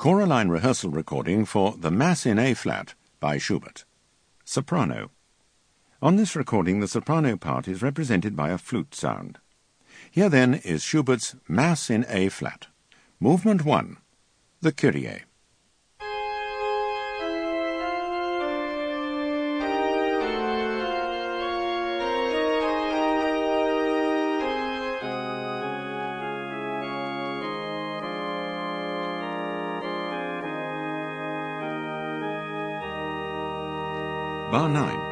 Choraline rehearsal recording for The Mass in A-flat by Schubert. Soprano. On this recording, the soprano part is represented by a flute sound. Here then is Schubert's Mass in A-flat. Movement 1. The Kyrie. Bar 9.